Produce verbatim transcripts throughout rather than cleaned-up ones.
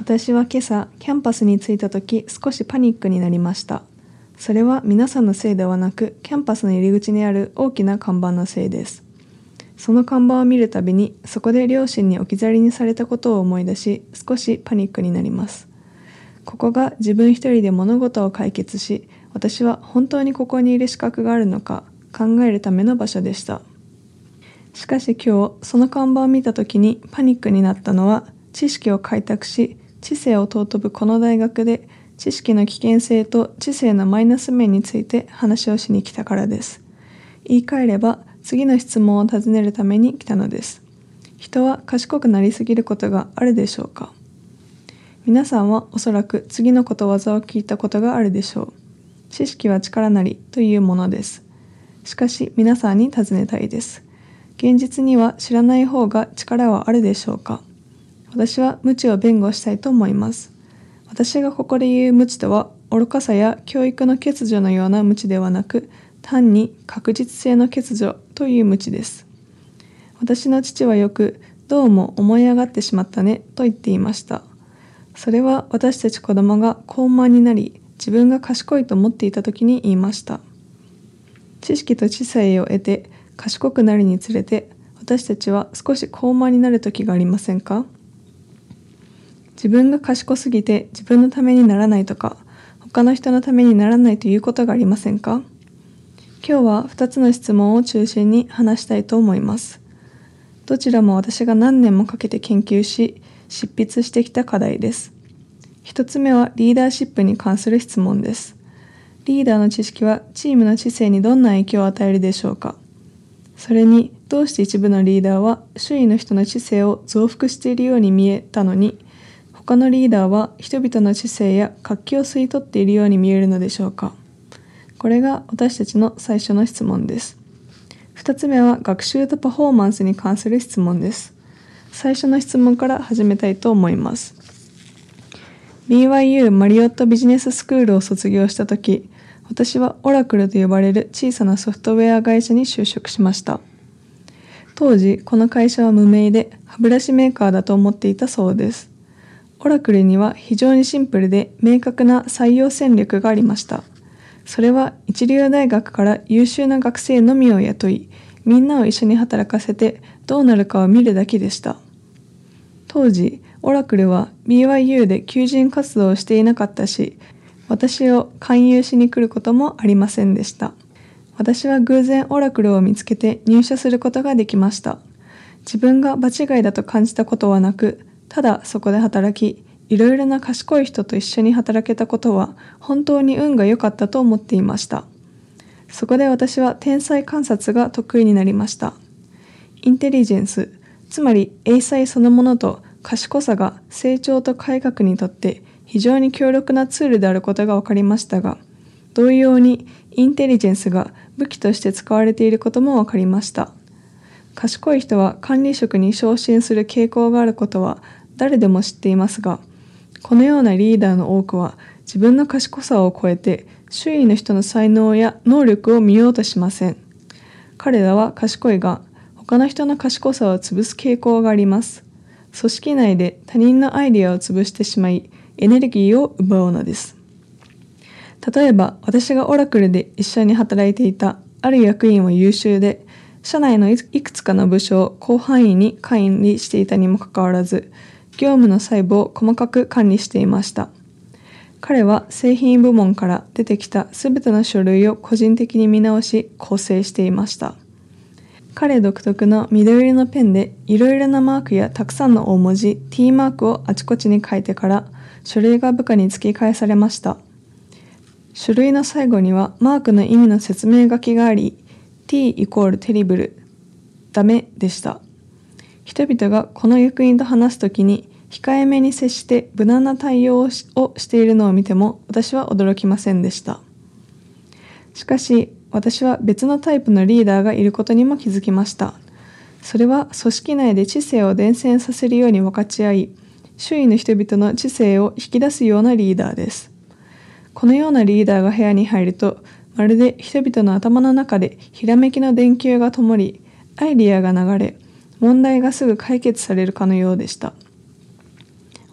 私は今朝、キャンパスに着いた時、少しパニックになりました。それは皆さんのせいではなく、キャンパスの入り口にある大きな看板のせいです。その看板を見るたびに、そこで両親に置き去りにされたことを思い出し、少しパニックになります。ここが自分一人で物事を解決し、私は本当にここにいる資格があるのか考えるための場所でした。しかし今日、その看板を見た時にパニックになったのは、知識を開拓し、知性を尊ぶこの大学で、知識の危険性と知性のマイナス面について話をしに来たからです。言い換えれば、次の質問を尋ねるために来たのです。人は賢くなりすぎることがあるでしょうか？皆さんはおそらく次のことわざを聞いたことがあるでしょう。知識は力なりというものです。しかし皆さんに尋ねたいです。現実には知らない方が力はあるでしょうか？私は無知を弁護したいと思います。私がここで言う無知とは、愚かさや教育の欠如のような無知ではなく、単に確実性の欠如という無知です。私の父はよく、どうも思い上がってしまったねと言っていました。それは私たち子供が高慢になり、自分が賢いと思っていた時に言いました。知識と知性を得て賢くなるにつれて、私たちは少し高慢になる時がありませんか？自分が賢すぎて自分のためにならないとか、他の人のためにならないということがありませんか？今日はふたつの質問を中心に話したいと思います。どちらも私が何年もかけて研究し、執筆してきた課題です。ひとつめはリーダーシップに関する質問です。リーダーの知識はチームの知性にどんな影響を与えるでしょうか？それに、どうして一部のリーダーは周囲の人の知性を増幅しているように見えたのに、他のリーダーは人々の知性や活気を吸い取っているように見えるのでしょうか？これが私たちの最初の質問です。ふたつめは学習とパフォーマンスに関する質問です。最初の質問から始めたいと思います。ビーワイユー マリオットビジネススクールを卒業したとき、私はオラクルと呼ばれる小さなソフトウェア会社に就職しました。当時、この会社は無名で歯ブラシメーカーだと思っていたそうです。オラクルには非常にシンプルで明確な採用戦略がありました。それは一流大学から優秀な学生のみを雇い、みんなを一緒に働かせてどうなるかを見るだけでした。当時、オラクルは ビーワイユー で求人活動をしていなかったし、私を勧誘しに来ることもありませんでした。私は偶然オラクルを見つけて入社することができました。自分が場違いだと感じたことはなく、ただそこで働き、いろいろな賢い人と一緒に働けたことは本当に運が良かったと思っていました。そこで私は天才観察が得意になりました。インテリジェンス、つまり英才そのものと賢さが成長と改革にとって非常に強力なツールであることが分かりましたが、同様にインテリジェンスが武器として使われていることも分かりました。賢い人は管理職に昇進する傾向があることは誰でも知っていますが、このようなリーダーの多くは自分の賢さを超えて周囲の人の才能や能力を見ようとしません。彼らは賢いが、他の人の賢さを潰す傾向があります。組織内で他人のアイデアを潰してしまい、エネルギーを奪うのです。例えば、私がオラクルで一緒に働いていたある役員は優秀で、社内のいくつかの部署を広範囲に管理していたにもかかわらず、業務の細部を細かく管理していました。彼は製品部門から出てきたすべての書類を個人的に見直し構成していました。彼独特の緑色のペンでいろいろなマークやたくさんの大文字 T マークをあちこちに書いてから書類が部下に突き返されました。書類の最後にはマークの意味の説明書きがあり、T イコールテリブル、ダメでした。人々がこの役員と話すときに控えめに接して無難な対応を し, をしているのを見ても私は驚きませんでした。しかし私は別のタイプのリーダーがいることにも気づきました。それは組織内で知性を伝染させるように分かち合い、周囲の人々の知性を引き出すようなリーダーです。このようなリーダーが部屋に入ると、まるで人々の頭の中でひらめきの電球が灯り、アイディアが流れ、問題がすぐ解決されるかのようでした。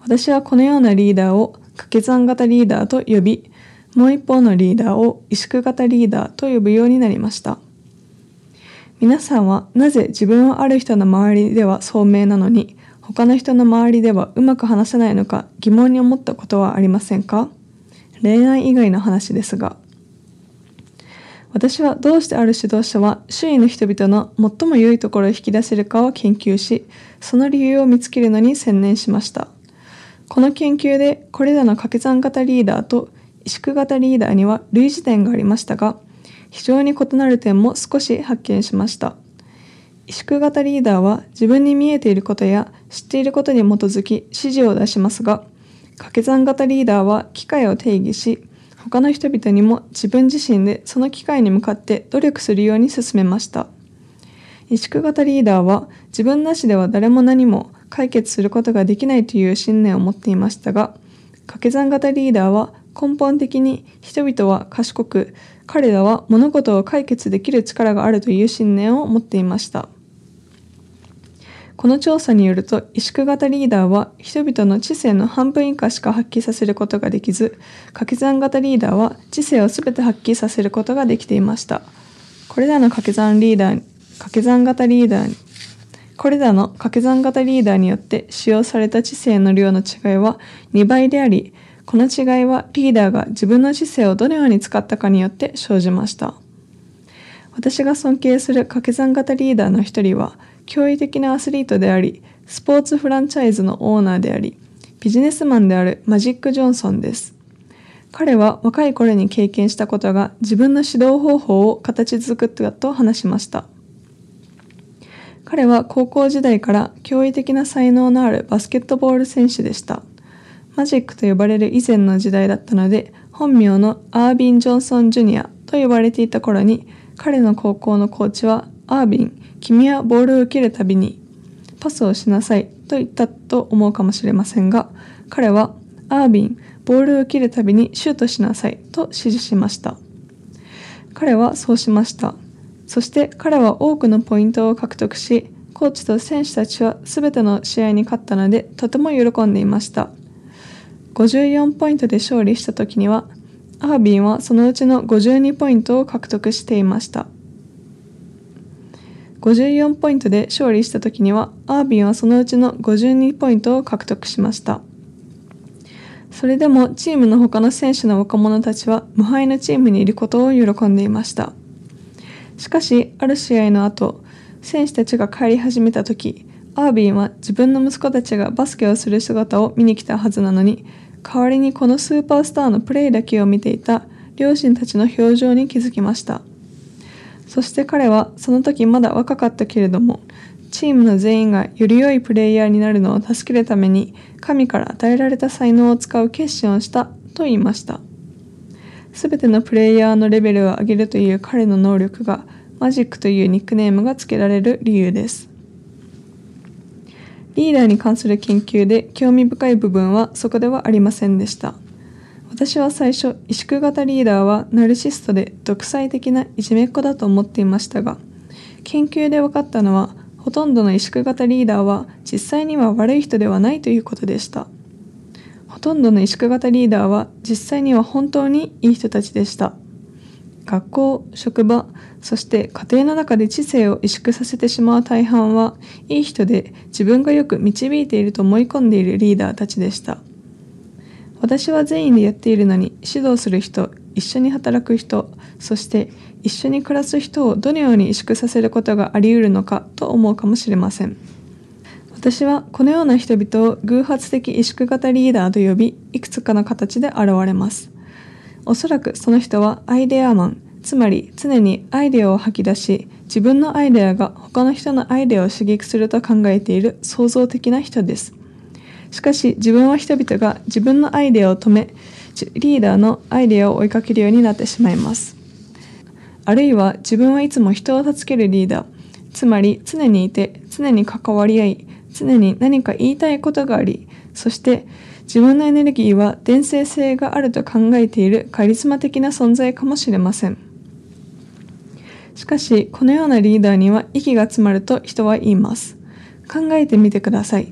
私はこのようなリーダーを掛け算型リーダーと呼び、もう一方のリーダーを萎縮型リーダーと呼ぶようになりました。皆さんはなぜ自分はある人の周りでは聡明なのに、他の人の周りではうまく話せないのか疑問に思ったことはありませんか？恋愛以外の話ですが。私はどうしてある指導者は周囲の人々の最も良いところを引き出せるかを研究し、その理由を見つけるのに専念しました。この研究でこれらの掛け算型リーダーと萎縮型リーダーには類似点がありましたが、非常に異なる点も少し発見しました。萎縮型リーダーは自分に見えていることや知っていることに基づき指示を出しますが、掛け算型リーダーは機会を定義し、他の人々にも自分自身でその機会に向かって努力するように進めました。萎縮型リーダーは自分なしでは誰も何も解決することができないという信念を持っていましたが、掛け算型リーダーは根本的に人々は賢く、彼らは物事を解決できる力があるという信念を持っていました。この調査によると、萎縮型リーダーは人々の知性の半分以下しか発揮させることができず、掛け算型リーダーは知性をすべて発揮させることができていました。これらの掛け算リーダー、掛け算型リーダー、これらの掛け算型リーダーによって使用された知性の量の違いはにばいであり、この違いはリーダーが自分の知性をどのように使ったかによって生じました。私が尊敬する掛け算型リーダーの一人は、驚異的なアスリートであり、スポーツフランチャイズのオーナーであり、ビジネスマンであるマジック・ジョンソンです。彼は若い頃に経験したことが自分の指導方法を形作ったと話しました。彼は高校時代から驚異的な才能のあるバスケットボール選手でした。マジックと呼ばれる以前の時代だったので、本名のアービン・ジョンソン・ジュニアと呼ばれていた頃に、彼の高校のコーチは、アービン、君はボールを受けるたびにパスをしなさいと言ったと思うかもしれませんが、彼はアービン、ボールを受けるたびにシュートしなさいと指示しました。彼はそうしました。そして彼は多くのポイントを獲得し、コーチと選手たちはすべての試合に勝ったのでとても喜んでいました。ごじゅうよんポイントで勝利した時には、アービンはそのうちのごじゅうにポイントを獲得していました。ごじゅうよんポイントで勝利した時には、アービンはそのうちのごじゅうにポイントを獲得しました。それでもチームの他の選手の若者たちは無敗のチームにいることを喜んでいました。しかし、ある試合の後、選手たちが帰り始めた時、アービンは自分の息子たちがバスケをする姿を見に来たはずなのに、代わりにこのスーパースターのプレーだけを見ていた両親たちの表情に気づきました。そして彼はその時まだ若かったけれども、チームの全員がより良いプレイヤーになるのを助けるために神から与えられた才能を使う決心をしたと言いました。すべてのプレイヤーのレベルを上げるという彼の能力がマジックというニックネームが付けられる理由です。リーダーに関する研究で興味深い部分はそこではありませんでした。私は最初、萎縮型リーダーはナルシストで独裁的ないじめっ子だと思っていましたが、研究で分かったのは、ほとんどの萎縮型リーダーは実際には悪い人ではないということでした。ほとんどの萎縮型リーダーは実際には本当にいい人たちでした。学校、職場、そして家庭の中で知性を萎縮させてしまう大半はいい人で自分がよく導いていると思い込んでいるリーダーたちでした。私は善意でやっているのに指導する人、一緒に働く人、そして一緒に暮らす人をどのように萎縮させることがあり得るのかと思うかもしれません。私はこのような人々を偶発的萎縮型リーダーと呼び、いくつかの形で現れます。おそらくその人はアイデアマン、つまり常にアイデアを吐き出し、自分のアイデアが他の人のアイデアを刺激すると考えている創造的な人です。しかし自分は人々が自分のアイデアを止め、リーダーのアイデアを追いかけるようになってしまいます。あるいは自分はいつも人を助けるリーダー、つまり常にいて、常に関わり合い、常に何か言いたいことがあり、そして自分のエネルギーは伝染性があると考えているカリスマ的な存在かもしれません。しかしこのようなリーダーには息が詰まると人は言います。考えてみてください。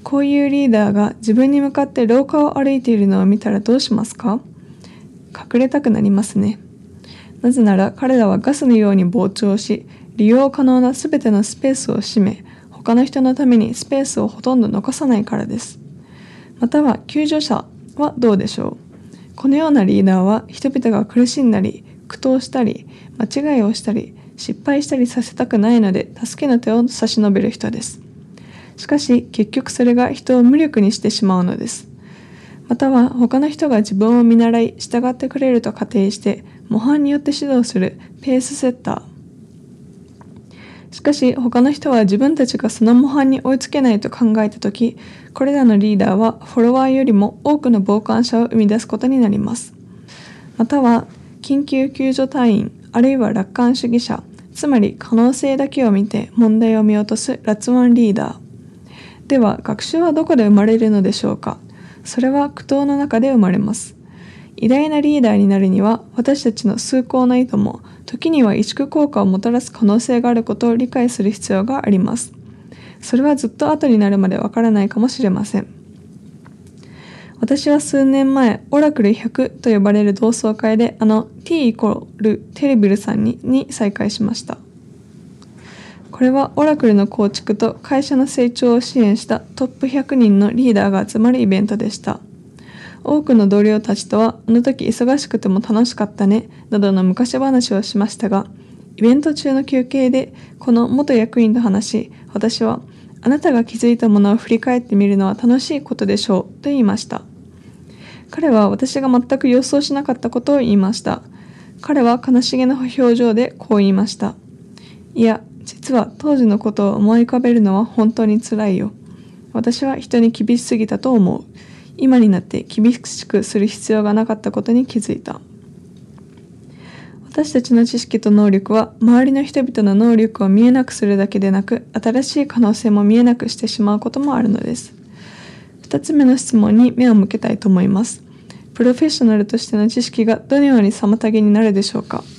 こういうリーダーが自分に向かって廊下を歩いているのを見たらどうしますか？隠れたくなりますね。なぜなら彼らはガスのように膨張し、利用可能なすべてのスペースを占め、他の人のためにスペースをほとんど残さないからです。または救助者はどうでしょう。このようなリーダーは人々が苦しんだり、苦闘したり、間違いをしたり、失敗したりさせたくないので助けの手を差し伸べる人です。しかし結局それが人を無力にしてしまうのです。または他の人が自分を見習い従ってくれると仮定して模範によって指導するペースセッター。しかし他の人は自分たちがその模範に追いつけないと考えたとき、これらのリーダーはフォロワーよりも多くの傍観者を生み出すことになります。または緊急救助隊員あるいは楽観主義者、つまり可能性だけを見て問題を見落とす楽観リーダー。では学習はどこで生まれるのでしょうか。それは苦闘の中で生まれます。偉大なリーダーになるには私たちの崇高な意図も時には萎縮効果をもたらす可能性があることを理解する必要があります。それはずっと後になるまでわからないかもしれません。私は数年前、オラクルひゃくと呼ばれる同窓会であの T イコールテレビルさんにに再会しました。これはオラクルの構築と会社の成長を支援したトップひゃくにんのリーダーが集まるイベントでした。多くの同僚たちとは、あの時忙しくても楽しかったね、などの昔話をしましたが、イベント中の休憩で、この元役員と話し、私は、あなたが気づいたものを振り返ってみるのは楽しいことでしょう、と言いました。彼は私が全く予想しなかったことを言いました。彼は悲しげな表情でこう言いました。いや、実は当時のことを思い浮かべるのは本当につらいよ。私は人に厳しすぎたと思う。今になって厳しくする必要がなかったことに気づいた。私たちの知識と能力は周りの人々の能力を見えなくするだけでなく、新しい可能性も見えなくしてしまうこともあるのです。二つ目の質問に目を向けたいと思います。プロフェッショナルとしての知識がどのように妨げになるでしょうか。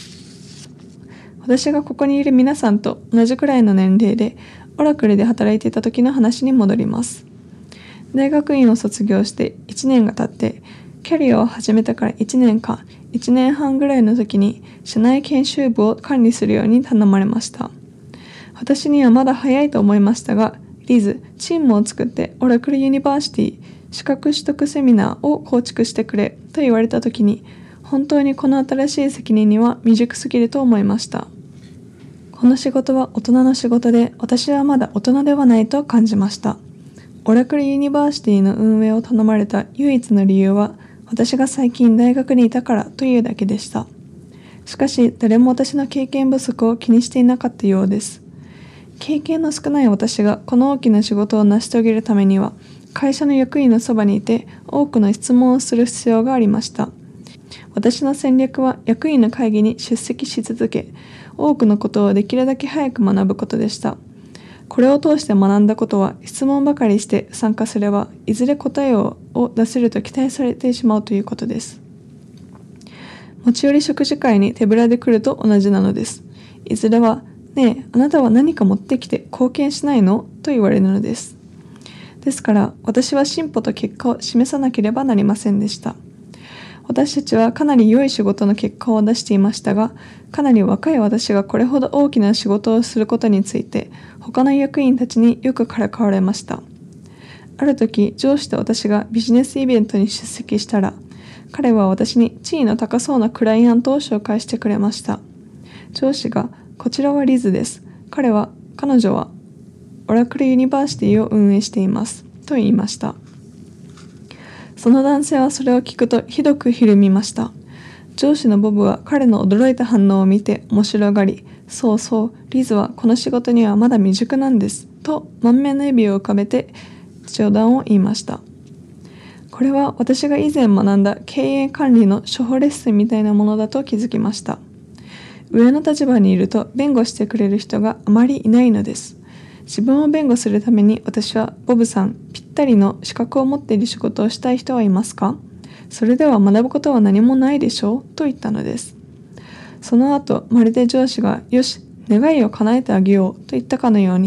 私がここにいる皆さんと同じくらいの年齢で、オラクルで働いていた時の話に戻ります。大学院を卒業していちねんが経って、キャリアを始めてからいちねんかん、いちねんはんぐらいの時に社内研修部を管理するように頼まれました。私にはまだ早いと思いましたが、リズ、チームを作ってオラクルユニバーシティ資格取得セミナーを構築してくれと言われた時に、本当にこの新しい責任には未熟すぎると思いました。この仕事は大人の仕事で、私はまだ大人ではないと感じました。オラクルユニバーシティの運営を頼まれた唯一の理由は、私が最近大学にいたからというだけでした。しかし、誰も私の経験不足を気にしていなかったようです。経験の少ない私がこの大きな仕事を成し遂げるためには、会社の役員のそばにいて多くの質問をする必要がありました。私の戦略は役員の会議に出席し続け、多くのことをできるだけ早く学ぶことでした。これを通して学んだことは、質問ばかりして参加すればいずれ答えを出せると期待されてしまうということです。持ち寄り食事会に手ぶらで来ると同じなのです。いずれは、ねえ、あなたは何か持ってきて貢献しないのと言われるのです。ですから、私は進歩と結果を示さなければなりませんでした。私たちはかなり良い仕事の結果を出していましたが、かなり若い私がこれほど大きな仕事をすることについて、他の役員たちによくからかわれました。ある時、上司と私がビジネスイベントに出席したら、彼は私に地位の高そうなクライアントを紹介してくれました。上司が、こちらはリズです。彼は、彼女は、オラクルユニバーシティを運営しています。と言いました。その男性はそれを聞くとひどくひるみました。上司のボブは彼の驚いた反応を見て面白がり、そうそう、リズはこの仕事にはまだ未熟なんです、と満面の笑みを浮かべて冗談を言いました。これは私が以前学んだ経営管理の初歩レッスンみたいなものだと気づきました。上の立場にいると弁護してくれる人があまりいないのです。自分を弁護するために私はボブさんぴったりの資格を持っている仕事をしたい人はいますか？それでは学ぶことは何もないでしょうと言ったのです。その後、まるで上司がよし、願いを叶えてあげようと言ったかのように、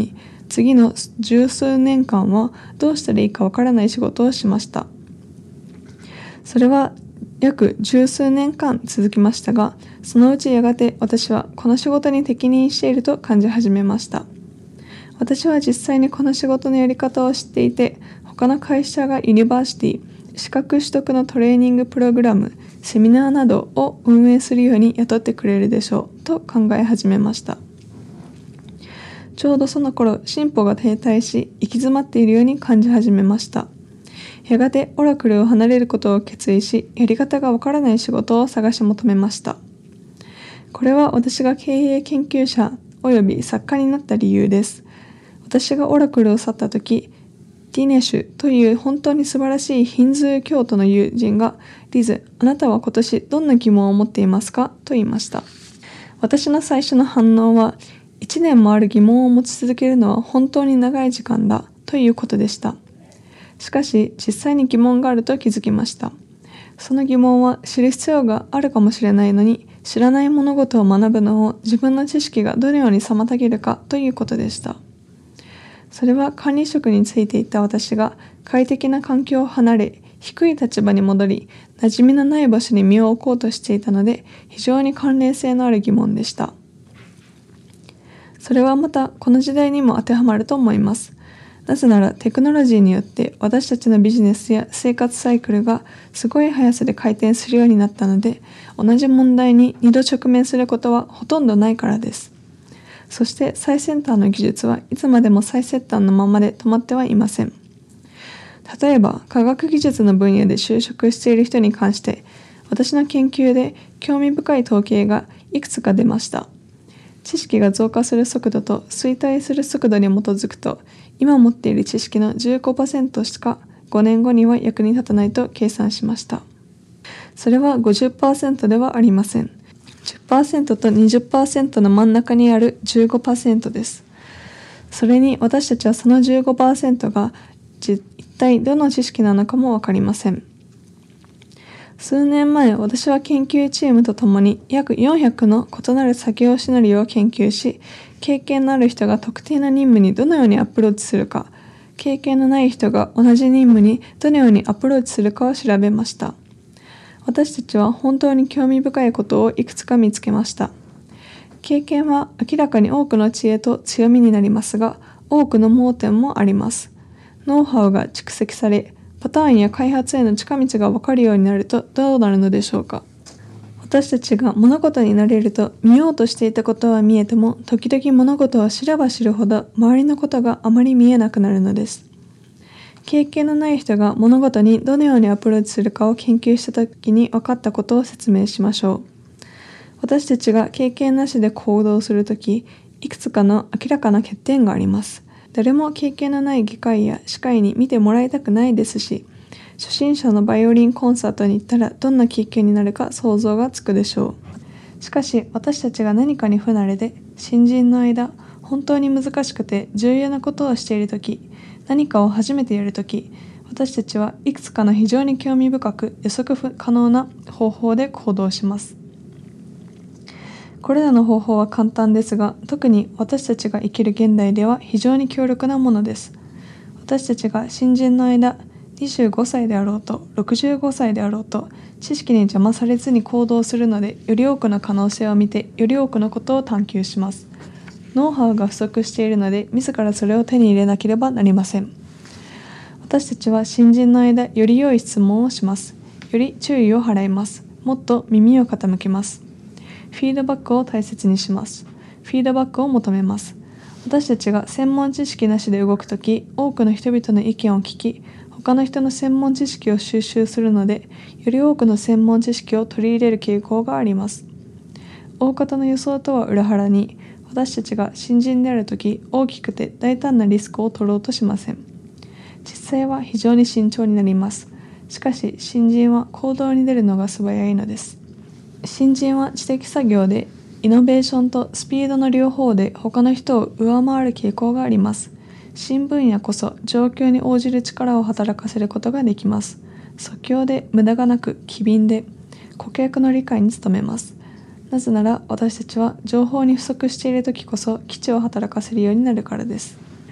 次の十数年間はどうしたらいいかわからない仕事をしました。それは約十数年間続きましたが、そのうちやがて私はこの仕事に適任していると感じ始めました。私は実際にこの仕事のやり方を知っていて、他の会社がユニバーシティ、資格取得のトレーニングプログラム、セミナーなどを運営するように雇ってくれるでしょうと考え始めました。ちょうどその頃、進歩が停滞し、行き詰まっているように感じ始めました。やがてオラクルを離れることを決意し、やり方がわからない仕事を探し求めました。これは私が経営研究者および作家になった理由です。私がオラクルを去った時、ディネシュという本当に素晴らしいヒンズー教徒の友人が、リズ、あなたは今年どんな疑問を持っていますかと言いました。私の最初の反応は、一年もある疑問を持ち続けるのは本当に長い時間だということでした。しかし、実際に疑問があると気づきました。その疑問は知る必要があるかもしれないのに、知らない物事を学ぶのを自分の知識がどのように妨げるかということでした。それは管理職についていた私が快適な環境を離れ、低い立場に戻り、馴染みのない場所に身を置こうとしていたので、非常に関連性のある疑問でした。それはまたこの時代にも当てはまると思います。なぜならテクノロジーによって私たちのビジネスや生活サイクルがすごい速さで回転するようになったので、同じ問題に二度直面することはほとんどないからです。そして最先端の技術はいつまでも最先端のままで止まってはいません。例えば科学技術の分野で就職している人に関して、私の研究で興味深い統計がいくつか出ました。知識が増加する速度と衰退する速度に基づくと、今持っている知識の じゅうごパーセント しかごねんごには役に立たないと計算しました。それは ごじゅっパーセント ではありません。じゅっパーセント と にじゅっパーセント の真ん中にある じゅうごパーセント です。それに私たちはその じゅうごパーセント が一体どの知識なのかもわかりません。数年前、私は研究チームと共に約よんひゃくの異なる作業シナリオを研究し、経験のある人が特定な任務にどのようにアプローチするか、経験のない人が同じ任務にどのようにアプローチするかを調べました。私たちは本当に興味深いことをいくつか見つけました。経験は明らかに多くの知恵と強みになりますが、多くの盲点もあります。ノウハウが蓄積され、パターンや開発への近道が分かるようになるとどうなるのでしょうか。私たちが物事になれると見ようとしていたことは見えても、時々物事を知れば知るほど周りのことがあまり見えなくなるのです。経験のない人が物事にどのようにアプローチするかを研究したときに分かったことを説明しましょう。私たちが経験なしで行動するとき、いくつかの明らかな欠点があります。誰も経験のない外科医や歯科医に見てもらいたくないですし、初心者のバイオリンコンサートに行ったらどんな経験になるか想像がつくでしょう。しかし私たちが何かに不慣れで、新人の間、本当に難しくて重要なことをしているとき、何かを初めてやるとき、私たちはいくつかの非常に興味深く予測不可能な方法で行動します。これらの方法は簡単ですが、特に私たちが生きる現代では非常に強力なものです。私たちが新人の間、にじゅうごさいであろうとろくじゅうごさいであろうと、知識に邪魔されずに行動するので、より多くの可能性を見て、より多くのことを探求します。ノウハウが不足しているので、自らそれを手に入れなければなりません。私たちは新人の間、より良い質問をします。より注意を払います。もっと耳を傾けます。フィードバックを大切にします。フィードバックを求めます。私たちが専門知識なしで動くとき、多くの人々の意見を聞き、他の人の専門知識を収集するので、より多くの専門知識を取り入れる傾向があります。大方の予想とは裏腹に、私たちが新人であるとき、大きくて大胆なリスクを取ろうとしません。実際は非常に慎重になります。しかし、新人は行動に出るのが素早いのです。新人は知的作業で、イノベーションとスピードの両方で他の人を上回る傾向があります。新分野こそ状況に応じる力を働かせることができます。即興で無駄がなく機敏で顧客の理解に努めます。なぜなら私たちは情報に不足しているときこそ基地を働かせるようになるからです。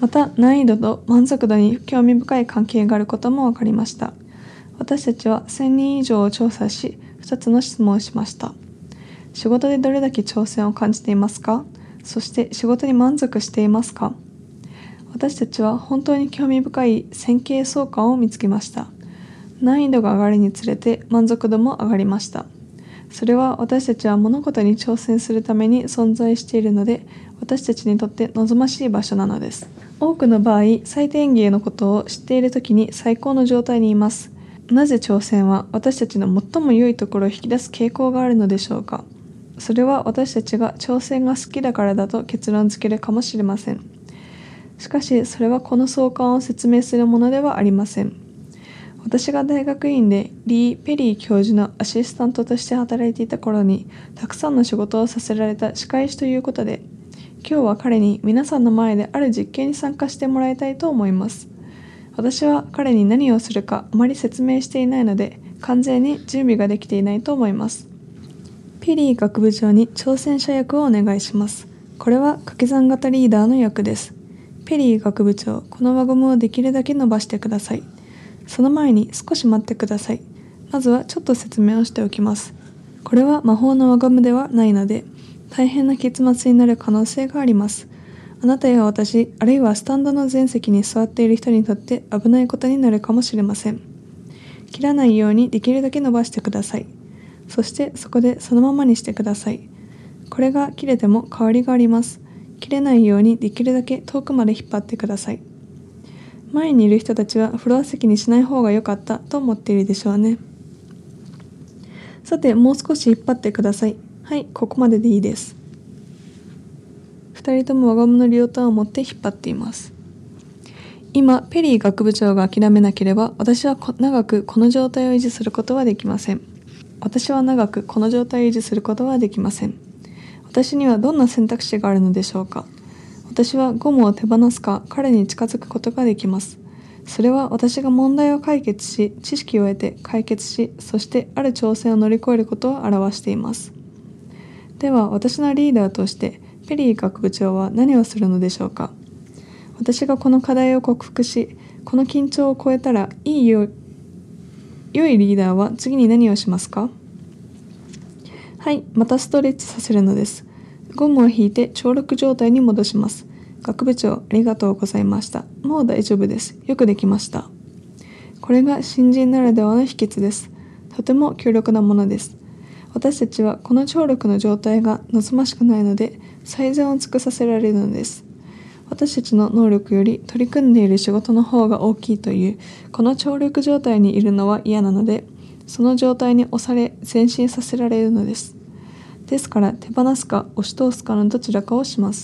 また難易度と満足度に興味深い関係があることも分かりました。私たちはせんにん以上を調査し、ふたつの質問をしました。仕事でどれだけ挑戦を感じていますか？そして仕事に満足していますか？私たちは本当に興味深い線形相関を見つけました。難易度が上がるにつれて満足度も上がりました。それは私たちは物事に挑戦するために存在しているので、私たちにとって望ましい場所なのです。多くの場合、最低限のことを知っているときに最高の状態にいます。なぜ挑戦は私たちの最も良いところを引き出す傾向があるのでしょうか。それは私たちが挑戦が好きだからだと結論付けるかもしれません。しかし、それはこの相関を説明するものではありません。私が大学院でリー・ペリー教授のアシスタントとして働いていた頃に、たくさんの仕事をさせられた歯科医師ということで、今日は彼に皆さんの前である実験に参加してもらいたいと思います。私は彼に何をするかあまり説明していないので、完全に準備ができていないと思います。ペリー学部長に挑戦者役をお願いします。これは掛け算型リーダーの役です。ペリー学部長、この輪ゴムをできるだけ伸ばしてください。その前に少し待ってください。まずはちょっと説明をしておきます。これは魔法の輪ゴムではないので、大変な結末になる可能性があります。あなたや私、あるいはスタンドの前席に座っている人にとって危ないことになるかもしれません。切らないようにできるだけ伸ばしてください。そしてそこでそのままにしてください。これが切れても変わりがあります。切れないようにできるだけ遠くまで引っ張ってください。前にいる人たちはフロア席にしない方が良かったと思っているでしょうね。さて、もう少し引っ張ってください。はい、ここまででいいです。二人とも輪ゴムの両端を持って引っ張っています。今、ペリー学部長が諦めなければ、私は長くこの状態を維持することはできません。私は長くこの状態を維持することはできません。私にはどんな選択肢があるのでしょうか。私はゴムを手放すか彼に近づくことができます。それは私が問題を解決し、知識を得て解決し、そしてある挑戦を乗り越えることを表しています。では、私のリーダーとしてペリー学部長は何をするのでしょうか。私がこの課題を克服し、この緊張を超えたらいいよ、良いリーダーは次に何をしますか。はい、またストレッチさせるのです。ゴムを引いて聴力状態に戻します。学部長、ありがとうございました。もう大丈夫です。よくできました。これが新人ならではの秘訣です。とても強力なものです。私たちはこの聴力の状態が望ましくないので、最善を尽くさせられるのです。私たちの能力より取り組んでいる仕事の方が大きいという、この聴力状態にいるのは嫌なので、その状態に押され前進させられるのです。ですから手放すか押し通すかのどちらかをします。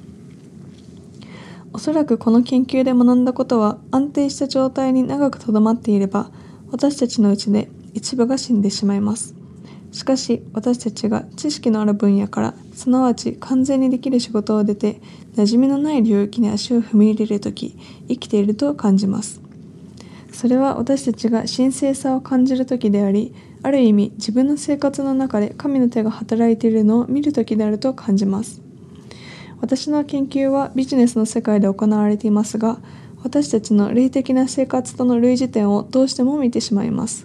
おそらくこの研究で学んだことは、安定した状態に長くとどまっていれば、私たちのうちで一部が死んでしまいます。しかし私たちが知識のある分野から、すなわち完全にできる仕事を出て、馴染みのない領域に足を踏み入れるとき、生きていると感じます。それは私たちが神聖さを感じるときであり、ある意味自分の生活の中で神の手が働いているのを見るときであると感じます。私の研究はビジネスの世界で行われていますが、私たちの霊的な生活との類似点をどうしても見てしまいます。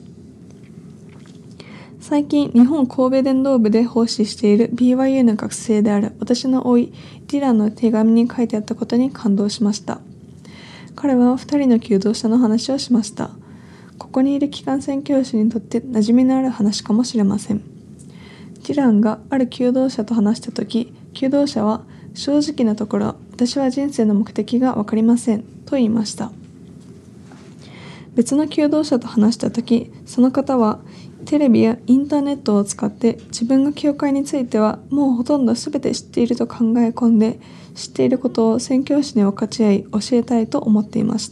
最近、日本神戸伝道部で奉仕している ビーワイユー の学生である私の甥、ディランの手紙に書いてあったことに感動しました。彼は二人の求道者の話をしました。ここにいる機関宣教師にとって馴染みのある話かもしれません。ディランがある求道者と話したとき、求道者は、正直なところ、私は人生の目的がわかりませんと言いました。別の求道者と話したとき、その方はテレビやインターネットを使って自分が教会についてはもうほとんどすべて知っていると考え込んで、知っていることを宣教師に分かち合い教えたいと思っていました。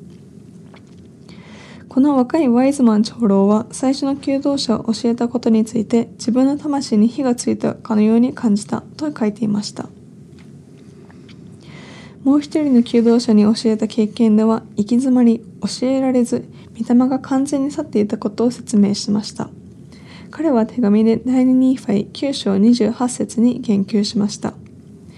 この若いワイズマン長老は最初の求道者を教えたことについて自分の魂に火がついたかのように感じたと書いていました。もう一人の求道者に教えた経験では行き詰まり、教えられず、御霊が完全に去っていたことを説明しました。彼は手紙で第二ニーファイきゅう章にじゅうはち節に言及しました。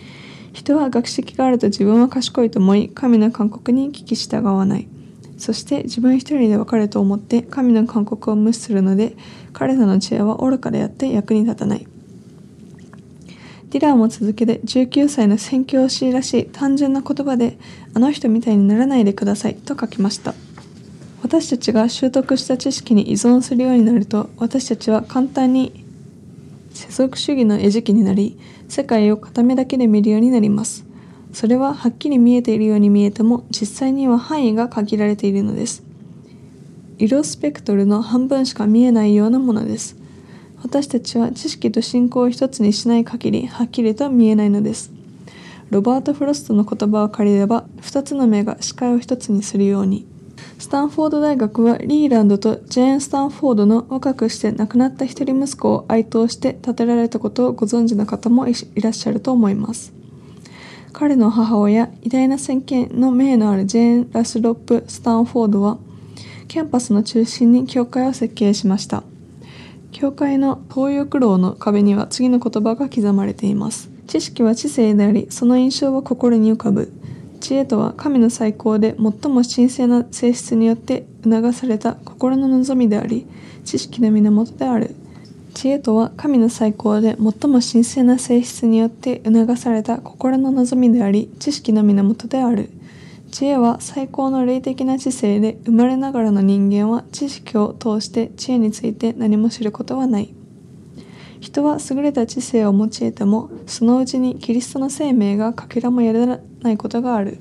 人は学識があると自分は賢いと思い、神の勧告に聞き従わない。そして自分一人で分かると思って神の勧告を無視するので、彼らの知恵は愚かであって役に立たない。ディラーも続けてじゅうきゅうさいの宣教師らしい単純な言葉で、あの人みたいにならないでくださいと書きました。私たちが習得した知識に依存するようになると、私たちは簡単に世俗主義の餌食になり、世界を片目だけで見るようになります。それははっきり見えているように見えても、実際には範囲が限られているのです。色スペクトルの半分しか見えないようなものです。私たちは知識と信仰を一つにしない限り、はっきりと見えないのです。ロバート・フロストの言葉を借りれば、二つの目が視界を一つにするように。スタンフォード大学はリーランドとジェーン・スタンフォードの若くして亡くなった一人息子を愛悼して建てられたことをご存知の方もいらっしゃると思います。彼の母親、偉大な先見の名のあるジェーン・ラスロップ・スタンフォードは、キャンパスの中心に教会を設計しました。教会の東翼廊の壁には次の言葉が刻まれています。知識は知性であり、その印象は心に浮かぶ。知恵とは神の最高で最も神聖な性質によって促された心の望みであり、知識の源である。知恵とは神の最高で最も神聖な性質によって促された心の望みであり、知識の源である。知恵は最高の霊的な知性で、生まれながらの人間は知識を通して知恵について何も知ることはない。人は優れた知性を用いても、そのうちにキリストの生命がかけらもやらないことがある。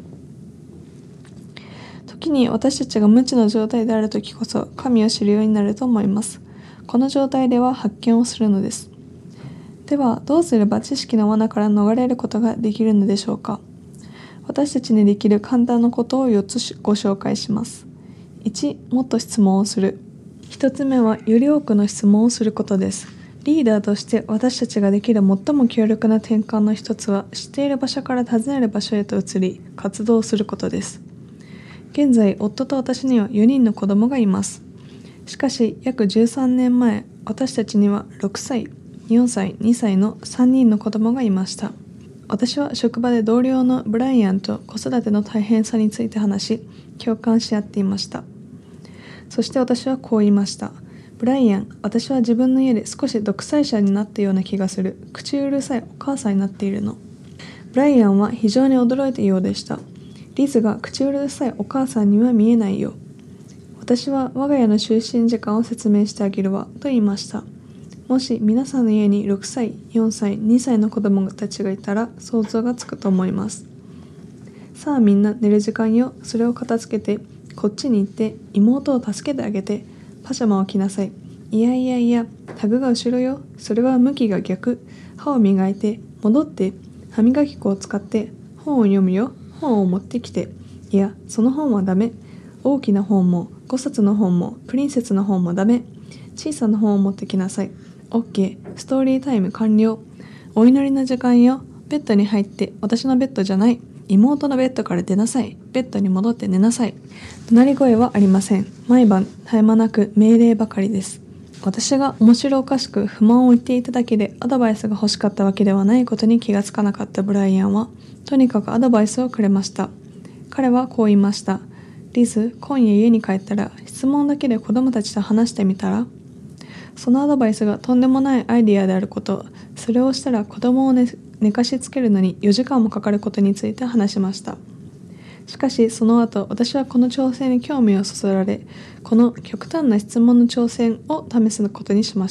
時に私たちが無知の状態であるときこそ、神を知るようになると思います。この状態では発見をするのです。では、どうすれば知識の罠から逃れることができるのでしょうか。私たちにできる簡単なことをよっつご紹介します。いち、もっと質問をする。ひとつめは、より多くの質問をすることです。リーダーとして私たちができる最も強力な転換の一つは、知っている場所から訪ねる場所へと移り、活動することです。現在、夫と私にはよにんの子供がいます。しかし、約じゅうさんねんまえ、私たちにはろくさい、よんさい、にさいのさんにんの子供がいました。私は職場で同僚のブライアンと子育ての大変さについて話し、共感し合っていました。そして私はこう言いました。ブライアン、私は自分の家で少し独裁者になったような気がする。口うるさいお母さんになっているの。ブライアンは非常に驚いたようでした。リズが口うるさいお母さんには見えないよ。私は我が家の就寝時間を説明してあげるわ、と言いました。もし皆さんの家にろくさい、よんさい、にさいの子供たちがいたら想像がつくと思います。さあみんな寝る時間よ。それを片付けて、こっちに行って妹を助けてあげて、パジャマを着なさい。いやいやいや、タグが後ろよ。それは向きが逆。歯を磨いて、戻って、歯磨き粉を使って本を読むよ。本を持ってきて。いや、その本はダメ。大きな本も、ごさつの本も、プリンセスの本もダメ。小さな本を持ってきなさい。オッケー、ストーリータイム完了。お祈りの時間よ。ベッドに入って、私のベッドじゃない。妹のベッドから出なさい。ベッドに戻って寝なさい。怒鳴り声はありません。毎晩絶え間なく命令ばかりです。私が面白おかしく不満を言っていただけでアドバイスが欲しかったわけではないことに気がつかなかったブライアンは、とにかくアドバイスをくれました。彼はこう言いました。リズ、今夜家に帰ったら質問だけで子供たちと話してみたら。そのアドバイスがとんでもないアイディアであること、それをしたら子供を寝、寝かしつけるのによじかんもかかることについて話しました。しかしその後、私はこの挑戦に興味をそそられ、この極端な質問の挑戦を試すことにしました。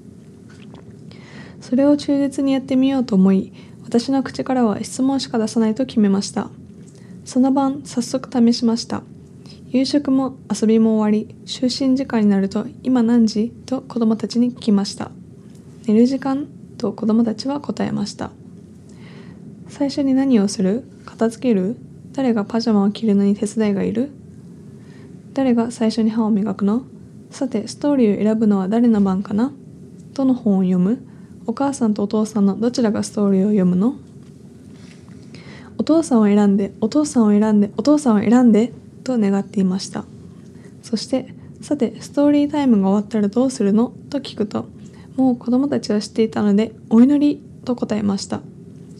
それを忠実にやってみようと思い、私の口からは質問しか出さないと決めました。その晩、早速試しました。夕食も遊びも終わり、就寝時間になると、今何時と子供たちに聞きました。寝る時間と子供たちは答えました。最初に何をする？片付ける？誰がパジャマを着るのに手伝いがいる？誰が最初に歯を磨くの？さて、ストーリーを選ぶのは誰の番かな？どの本を読む？お母さんとお父さんのどちらがストーリーを読むの？お父さんを選んで、お父さんを選んで、お父さんを選んでと願っていました。そして、さて、ストーリータイムが終わったらどうするの？と聞くと、もう子供たちは知っていたので、お祈りと答えました。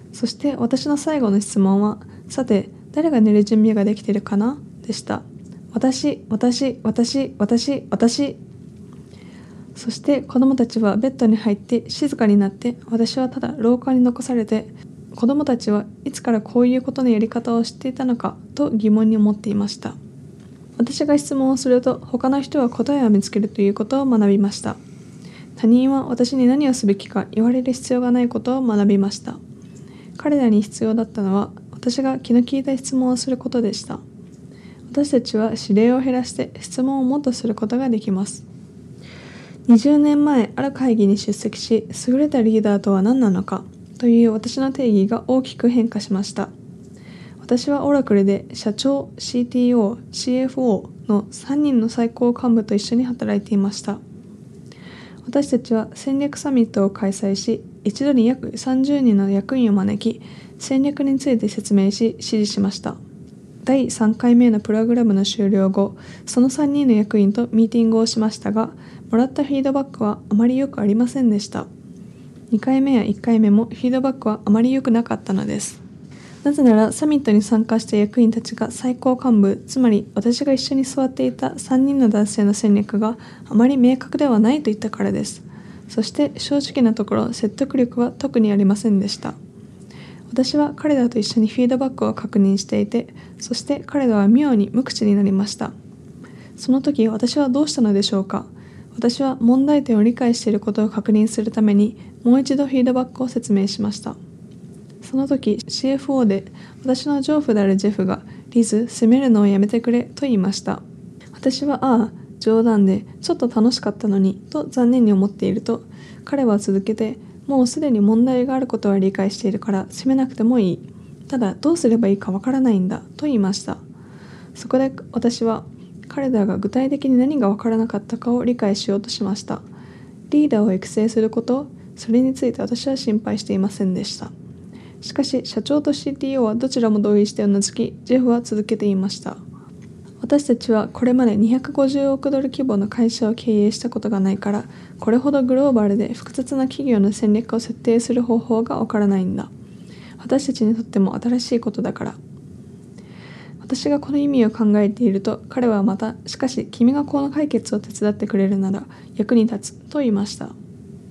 そして私の最後の質問は、さて、誰が寝る準備ができているかなでした。私、私、私、私、私。そして子供たちはベッドに入って静かになって、私はただ廊下に残されて、子供たちはいつからこういうことのやり方を知っていたのかと疑問に思っていました。私が質問をすると、他の人は答えを見つけるということを学びました。他人は私に何をすべきか言われる必要がないことを学びました。彼らに必要だったのは、私が気の利いた質問をすることでした。私たちは指令を減らして質問をもっとすることができます。にじゅうねんまえ、ある会議に出席し、優れたリーダーとは何なのかという私の定義が大きく変化しました。私はオラクルで社長、シーティーオー、シーエフオー のさんにんの最高幹部と一緒に働いていました。私たちは戦略サミットを開催し、一度に約さんじゅうにんの役員を招き、戦略について説明し、指示しました。だいさんかいめのプログラムの終了後、そのさんにんの役員とミーティングをしましたが、もらったフィードバックはあまり良くありませんでした。にかいめやいっかいめもフィードバックはあまり良くなかったのです。なぜならサミットに参加した役員たちが最高幹部、つまり私が一緒に座っていたさんにんの男性の戦略があまり明確ではないと言ったからです。そして正直なところ説得力は特にありませんでした。私は彼らと一緒にフィードバックを確認していて、そして彼らは妙に無口になりました。その時私はどうしたのでしょうか。私は問題点を理解していることを確認するためにもう一度フィードバックを説明しました。その時 シーエフオー で私の上司であるジェフがリズ、責めるのをやめてくれと言いました。私はああ、冗談でちょっと楽しかったのにと残念に思っていると、彼は続けて、もうすでに問題があることは理解しているから責めなくてもいい。ただどうすればいいかわからないんだと言いました。そこで私は彼らが具体的に何がわからなかったかを理解しようとしました。リーダーを育成すること、それについて私は心配していませんでした。しかし社長と シーティーオー はどちらも同意してうなずき、ジェフは続けていました。私たちはこれまでにひゃくごじゅうおくドル規模の会社を経営したことがないから、これほどグローバルで複雑な企業の戦略を設定する方法がわからないんだ。私たちにとっても新しいことだから。私がこの意味を考えていると、彼はまた、しかし君がこの解決を手伝ってくれるなら役に立つと言いました。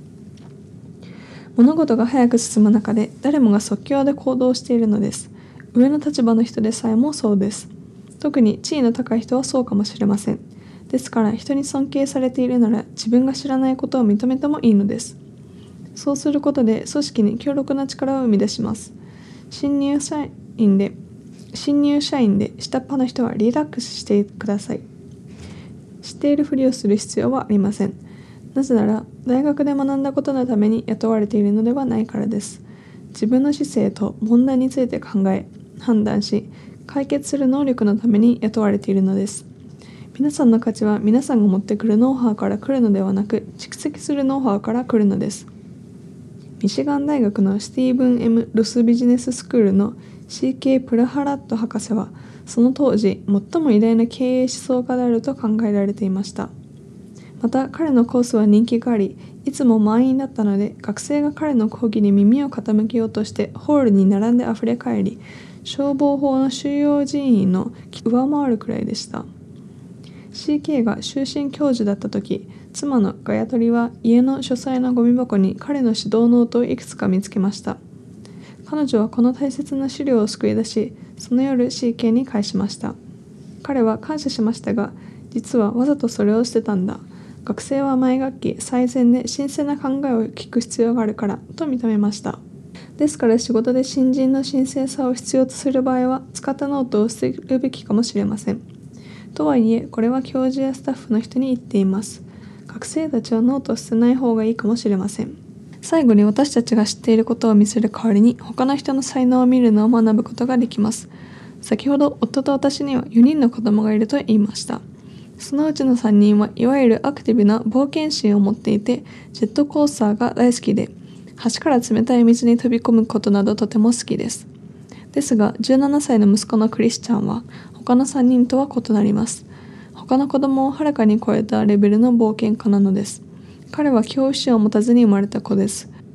物事が早く進む中で誰もが即興で行動しているのです。上の立場の人でさえもそうです。特に地位の高い人はそうかもしれません。ですから人に尊敬されているなら自分が知らないことを認めてもいいのです。そうすることで組織に強力な力を生み出します。新入社員で新入社員で下っ端の人はリラックスしてください。知っているふりをする必要はありません。なぜなら大学で学んだことのために雇われているのではないからです。自分の姿勢と問題について考え、判断し、解決する能力のために雇われているのです。皆さんの価値は皆さんが持ってくるノウハウから来るのではなく、蓄積するノウハウから来るのです。ミシガン大学のスティーブン エム ロスビジネススクールの シーケー プラハラット博士は、その当時最も偉大な経営思想家であると考えられていました。また彼のコースは人気があり、いつも満員だったので、学生が彼の講義に耳を傾けようとしてホールに並んであふれ返り、消防法の収容人員の上回るくらいでした。シーケー が終身教授だった時、妻のガヤトリは家の書斎のゴミ箱に彼の指導ノートをいくつか見つけました。彼女はこの大切な資料を救い出し、その夜 シーケー に返しました。彼は感謝しましたが、実はわざとそれをしてたんだ。学生は毎学期最善で新鮮な考えを聞く必要があるからと認めました。ですから仕事で新人の新鮮さを必要とする場合は使ったノートを捨てるべきかもしれません。とはいえこれは教授やスタッフの人に言っています。学生たちはノートを捨てない方がいいかもしれません。最後に私たちが知っていることを見せる代わりに他の人の才能を見るのを学ぶことができます。先ほど夫と私にはよにんの子供がいると言いました。そのうちのさんにんはいわゆるアクティブな冒険心を持っていて、ジェットコースターが大好きで、橋から冷たい水に飛び込むことなどとても好きです。ですがじゅうななさいの息子のクリスチャンは他のさんにんとは異なります。他の子供をはるかに超えたレベルの冒険家なのです。彼は恐怖心を持たずに生まれた子です。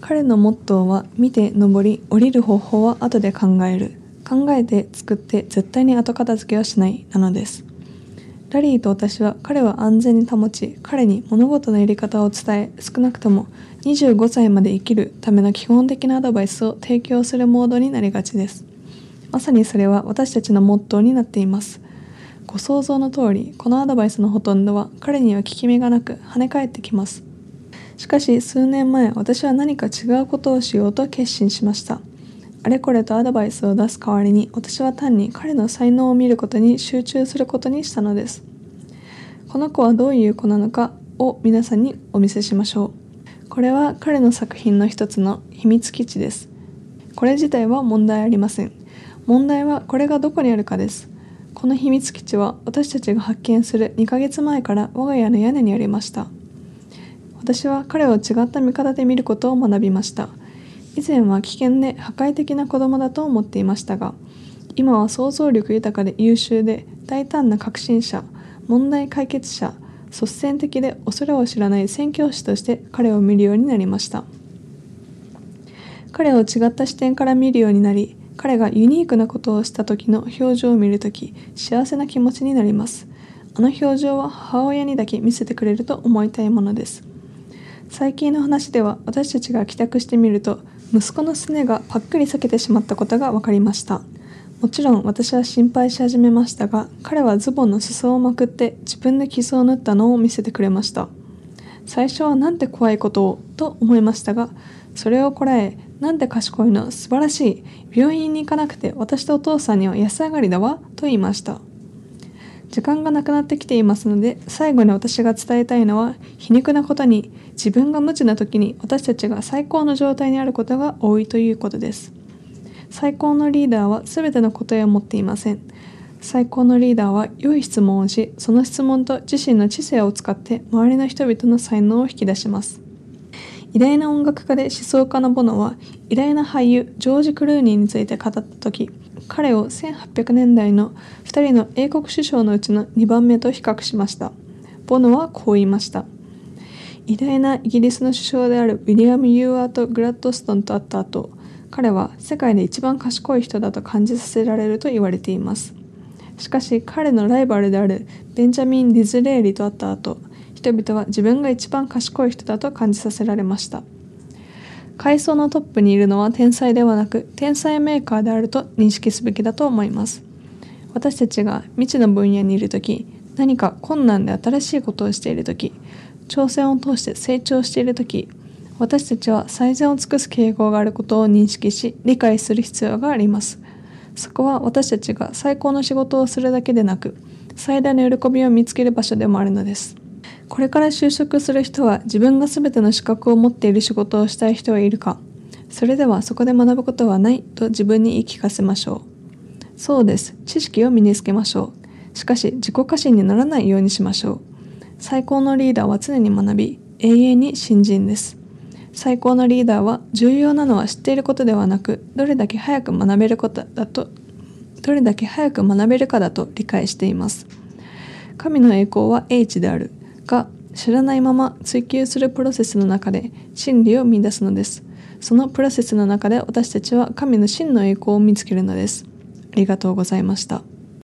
彼のモットーは見て登り降りる方法は後で考える、考えて作って絶対に後片付けはしないなのです。ラリーと私は彼を安全に保ち、彼に物事のやり方を伝え、少なくともにじゅうごさいまで生きるための基本的なアドバイスを提供するモードになりがちです。まさにそれは私たちのモットーになっています。ご想像の通り、このアドバイスのほとんどは彼には効き目がなく跳ね返ってきます。しかし数年前、私は何か違うことをしようと決心しました。あれこれとアドバイスを出す代わりに、私は単に彼の才能を見ることに集中することにしたのです。この子はどういう子なのかを皆さんにお見せしましょう。これは彼の作品の一つの秘密基地です。これ自体は問題ありません。問題はこれがどこにあるかです。この秘密基地は私たちが発見するにかげつまえから我が家の屋根にありました。私は彼を違った見方で見ることを学びました。以前は危険で破壊的な子供だと思っていましたが、今は想像力豊かで優秀で大胆な革新者、問題解決者、率先的で恐れを知らない宣教師として彼を見るようになりました。彼を違った視点から見るようになり、彼がユニークなことをした時の表情を見るとき、幸せな気持ちになります。あの表情は母親にだけ見せてくれると思いたいものです。最近の話では、私たちが帰宅してみると、息子のすねがパックリ裂けてしまったことが分かりました。もちろん私は心配し始めましたが、彼はズボンの裾をまくって自分で傷を縫ったのを見せてくれました。最初はなんて怖いことをと思いましたが、それをこらえ、なんて賢いの、素晴らしい、病院に行かなくて私とお父さんには安上がりだわと言いました。時間がなくなってきていますので、最後に私が伝えたいのは、皮肉なことに自分が無知な時に私たちが最高の状態にあることが多いということです。最高のリーダーは全ての答えを持っていません。最高のリーダーは良い質問をし、その質問と自身の知性を使って周りの人々の才能を引き出します。偉大な音楽家で思想家のボノは、偉大な俳優ジョージ・クルーニーについて語ったとき、彼をせんはっぴゃくねんだいのふたりの英国首相のうちのにばんめと比較しました。ボノはこう言いました。偉大なイギリスの首相であるウィリアム・ユーアート・グラッドストンと会った後、彼は世界で一番賢い人だと感じさせられると言われています。しかし彼のライバルであるベンジャミン・ディズレーリと会った後、人々は自分が一番賢い人だと感じさせられました。階層のトップにいるのは天才ではなく天才メーカーであると認識すべきだと思います。私たちが未知の分野にいるとき、何か困難で新しいことをしているとき、挑戦を通して成長しているとき、私たちは最善を尽くす傾向があることを認識し、理解する必要があります。そこは私たちが最高の仕事をするだけでなく、最大の喜びを見つける場所でもあるのです。これから就職する人は自分が全ての資格を持っている仕事をしたい人はいるか？それではそこで学ぶことはないと自分に言い聞かせましょう。そうです。知識を身につけましょう。しかし自己過信にならないようにしましょう。最高のリーダーは常に学び、永遠に新人です。最高のリーダーは重要なのは知っていることではなく、どれだけ早く学べることだと、どれだけ早く学べるかだと理解しています。神の栄光は英知であるが、知らないまま追求するプロセスの中で真理を見出すのです。そのプロセスの中で私たちは神の真の栄光を見つけるのです。ありがとうございました。